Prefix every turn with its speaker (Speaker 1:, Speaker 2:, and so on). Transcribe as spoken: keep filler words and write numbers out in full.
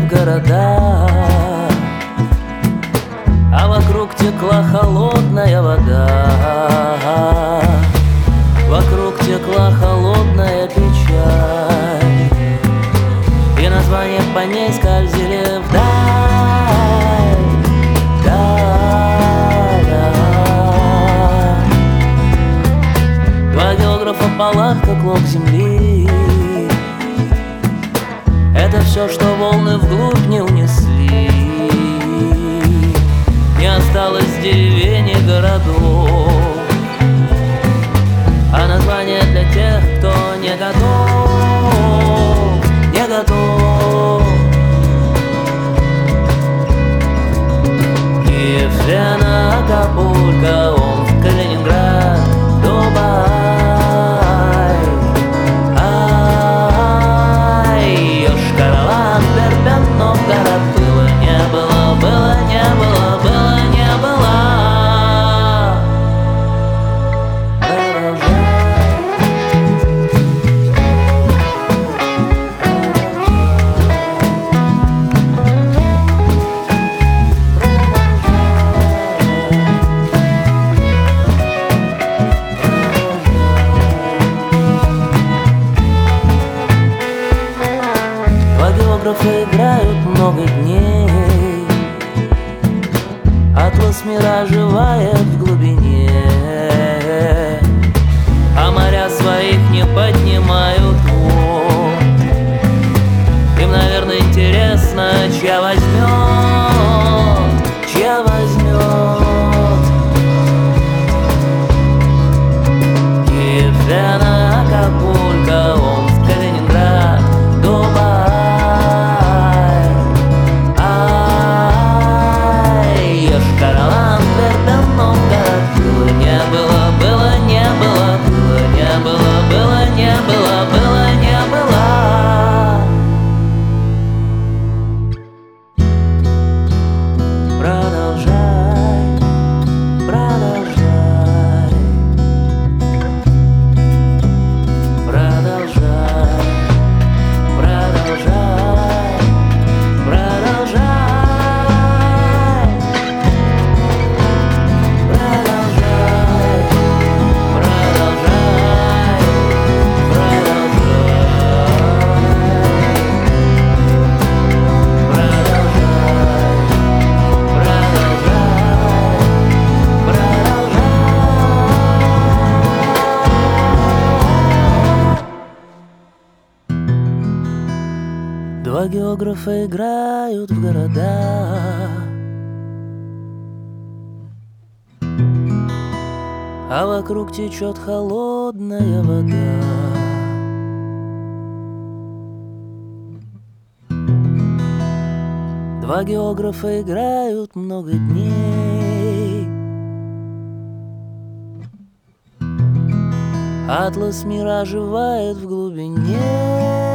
Speaker 1: в города, а вокруг текла холодная вода. Вокруг текла холодная печаль, и названия по ней скользили вдаль, вдаль. Два географа в полах, как клок земли. Это все, что волны вглубь не унесли. Не осталось деревень и городов, а название для тех, кто не готов, не готов. Ефрена, Акапулько, Омск, Калининград, Дубай, ай, Йошкар-Олы, Дербент, Новгород. Было, не было, было, не было, было, не было. Географы играют много дней, атлас мира оживает в глубине, а моря своих не поднимают вод. Им, наверное, интересно, чья возьмет, чья возьмет. Ефрена, Акапулько, Омск, Калининград, Дубай, Йошкар-Олы, Дербент, Новгород. Было, не было, было, не было, было, не было, было, не было, было, не было. Продолжай, продолжай, продолжай, продолжай, продолжай. Два географа играют в города, а вокруг течет холодная вода. Два географа играют много дней, атлас мира оживает в глубине.